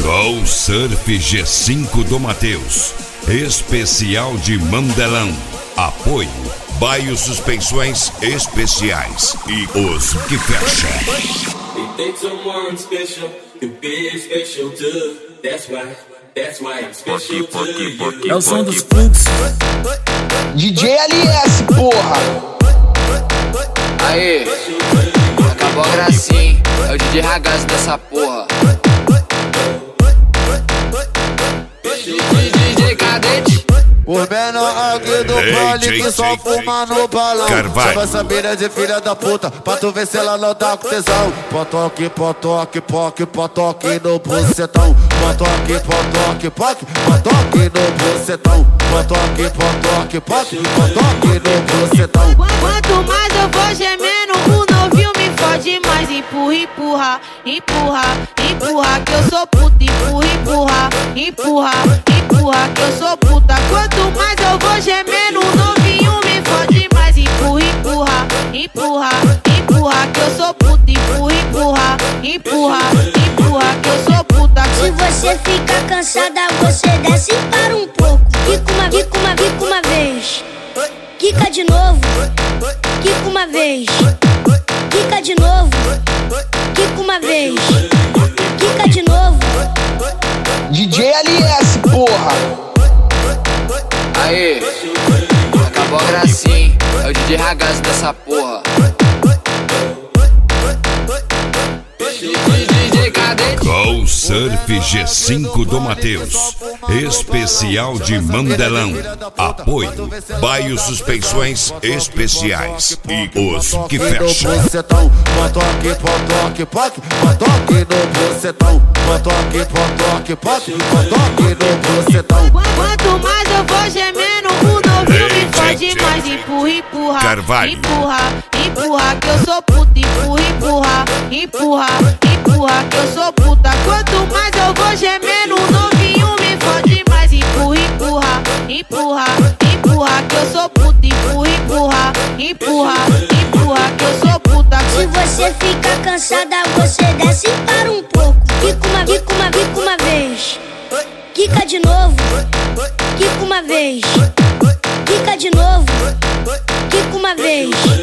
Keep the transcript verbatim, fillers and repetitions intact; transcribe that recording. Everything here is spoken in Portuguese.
Go Surf G cinco do Matheus, especial de Mandelão. Apoio Baio Suspensões Especiais e os que fecha. É o som dos fluxos. D J L S, porra. Aê, acabou a gracinha, hein? É o D J Ragazzo dessa porra. D J Cadete. Os menor aqui do baile que só fuma no balão. Chama essa mina de filha da puta pra tu ver se ela não tá com tesão. Potoque, potoque, poque, potoque no bucetão. Potoque, potoque, poque, potoque no bucetão. Potoque, potoque, poque, potoque no bucetão. Quanto mais eu vou gemendo, o novinho me fode mais. Empurra, empurra, empurra, empurra que eu sou puta. Empurra, empurra, empurra, empurra que eu sou puta. Quanto mais eu vou gemendo, o novinho me fode mais. Empurra, empurra, empurra, empurra que eu sou puta. Empurra, empurra, empurra, empurra que eu sou puta. Se você ficar cansada, você desce e para um pouco. Quica uma, quica uma, quica uma vez. Quica de novo. Quica uma vez. Quica de novo. Quica uma vez. Quica de novo. D J L S, porra. Aê, acabou a gracinha, hein? É o D J Ragazzo dessa porra. D J Cadete. Go Surf G cinco do Matheus, especial de Mandelão. Apoio Baio Suspensões Especiais e os que fecha. Potoque, potoque, poque, potoque no bucetão. Potoque, potoque, poque, potoque no bucetão. Quanto mais eu vou gemendo, o novinho me fode mais. Empurra, empurra, Carvalho. empurra, empurra que eu sou puta. Empurra, empurra, empurra, empurra que eu sou puta. Quanto mais eu vou gemendo, o novinho me fode mais. Empurra, empurra, empurra, empurra que eu sou puta. Empurra, empurra, empurra, empurra que eu sou puta. Se você ficar cansada, você desce e para um pouco. Quica uma, quica uma, quica uma vez. Quica de novo. Quica uma vez. Quica de novo. Quica uma vez.